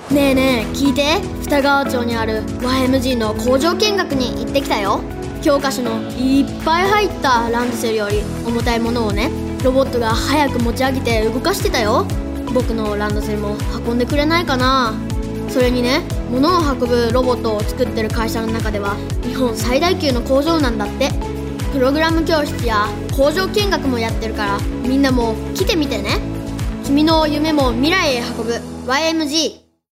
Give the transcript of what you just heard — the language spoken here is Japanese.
ねえねえ聞いて、二川町にある YMG の工場見学に行ってきたよ。教科書のいっぱい入ったランドセルより重たいものをね、ロボットが早く持ち上げて動かしてたよ。僕のランドセルも運んでくれないかな。それにね、物を運ぶロボットを作ってる会社の中では日本最大級の工場なんだって。プログラム教室や工場見学もやってるから、みんなも来てみてね。君の夢も未来へ運ぶ YMG。